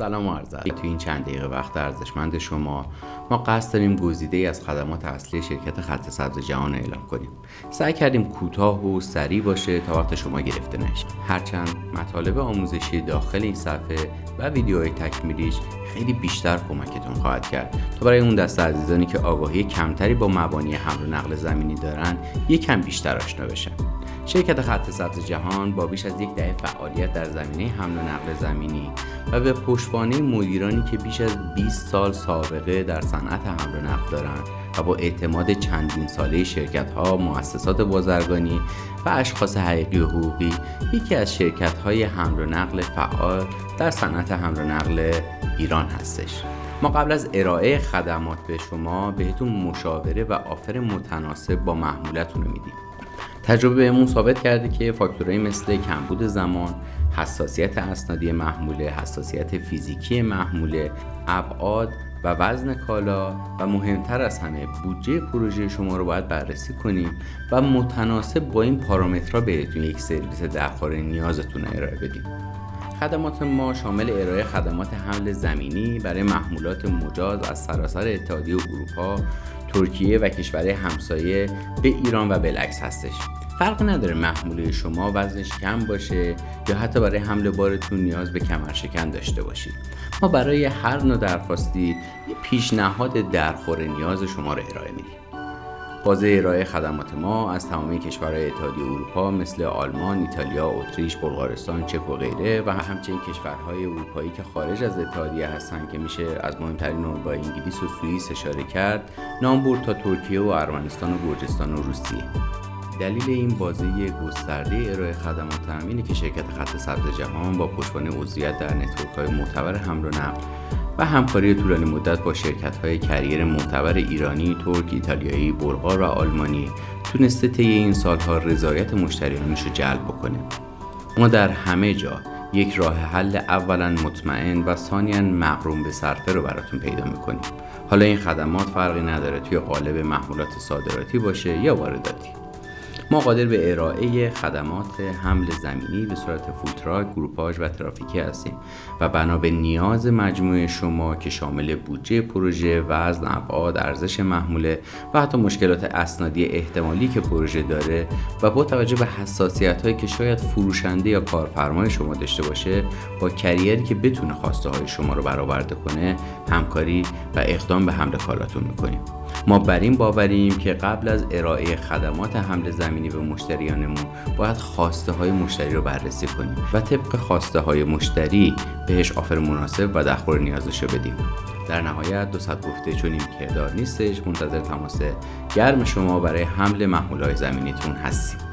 سلام و عرض ادب. تو این چند دقیقه وقت ارزشمند شما ما قصد داریم گزیده‌ای از خدمات اصلی شرکت خط سبز جهان اعلام کنیم. سعی کردیم کوتاه و سریع باشه تا وقت شما گرفته نشه. هرچند مطالب آموزشی داخل این صفحه و ویدیوهای تکمیلیش خیلی بیشتر کمکتون خواهد کرد تا برای اون دسته عزیزانی که آگاهی کمتری با مبانی حمل و نقل زمینی دارن یکم بیشتر آشنا بشن. شرکت خط سبز جهان با بیش از یک دهه فعالیت در زمینه حمل و نقل زمینی و به پشتوانه مدیرانی که بیش از 20 سال سابقه در صنعت حمل و نقل دارند و با اعتماد چندین ساله شرکت‌ها، مؤسسات بازرگانی و اشخاص حقیقی و حقوقی یکی از شرکت‌های حمل و نقل فعال در صنعت حمل و نقل ایران هستش. ما قبل از ارائه خدمات به شما بهتون مشاوره و آفر متناسب با محمولتون رو میدیم. تجربه بهمون ثابت کرده که فاکتورهای مثل کمبود زمان، حساسیت اسنادی محموله، حساسیت فیزیکی محموله، ابعاد و وزن کالا و مهمتر از همه بودجه پروژه شما رو باید بررسی کنیم و متناسب با این پارامترها بهتون یک سرویس درخور نیازتون ارائه بدیم. خدمات ما شامل ارائه خدمات حمل زمینی برای محمولات مجاز از سراسر اتحادیه اروپا، ترکیه و کشورهای همسایه به ایران و بالعکس هستش. فرق نداره محموله شما وزنش کم باشه یا حتی برای حمل بارتون نیاز به کمرشکن داشته باشید. ما برای هر نوع درخواستی یه پیشنهاد درخور نیاز شما رو ارائه میدیم. بازه ارائه خدمات ما از تمامی کشورهای اتحادیه اروپا مثل آلمان، ایتالیا، اتریش، بلغارستان، چک و غیره و همچنین کشورهای اروپایی که خارج از اتحادیه هستن که میشه از مهمترین اون با انگلیس و سوئیس اشاره کرد، نام برد تا ترکیه و ارمنستان و گرجستان و روسیه. دلیل این بازه گسترده ارائه خدمات اینه که شرکت خط سبز جهان با پشتوانه عضویت در نتورک‌های معتبر حمل و نقل و همکاری طولانی مدت با شرکت‌های کریر معتبر ایرانی، ترک، ایتالیایی، بلغار و آلمانی تونسته طی این سالها رضایت مشتریانش رو جلب بکنه. ما در همه جا یک راه حل اولا مطمئن و ثانیاً مقرون به صرفه رو براتون پیدا می‌کنیم. حالا این خدمات فرقی نداره توی قالب محمولات صادراتی باشه یا وارداتی. ما قادر به ارائه خدمات حمل زمینی به صورت فودتراک، گروپاژ و ترافیکی هستیم و بنا به نیاز مجموعه شما که شامل بودجه پروژه، وزن، ابعاد، ارزش محموله و حتی مشکلات اسنادی احتمالی که پروژه داره و با توجه به حساسیت‌هایی که شاید فروشنده یا کارفرمای شما داشته باشه، با کریری که بتونه خواسته‌های شما رو برآورده کنه، همکاری و اقدام به حمل کالاتون می‌کنیم. ما بر این باوریم که قبل از ارائه خدمات حمل زمینی به مشتریانمون باید خواسته های مشتری رو بررسی کنیم و طبق خواسته های مشتری بهش آفر مناسب و درخور نیازش رو بدیم. در نهایت 200 گفته چون این کردار نیستش، منتظر تماس گرم شما برای حمل محموله‌های زمینیتون هستیم.